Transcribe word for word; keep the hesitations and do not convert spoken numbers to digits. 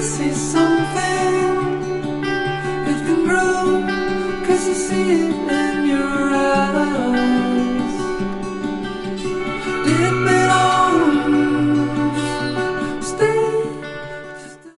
see something. It can grow, cause you see it in your eyes.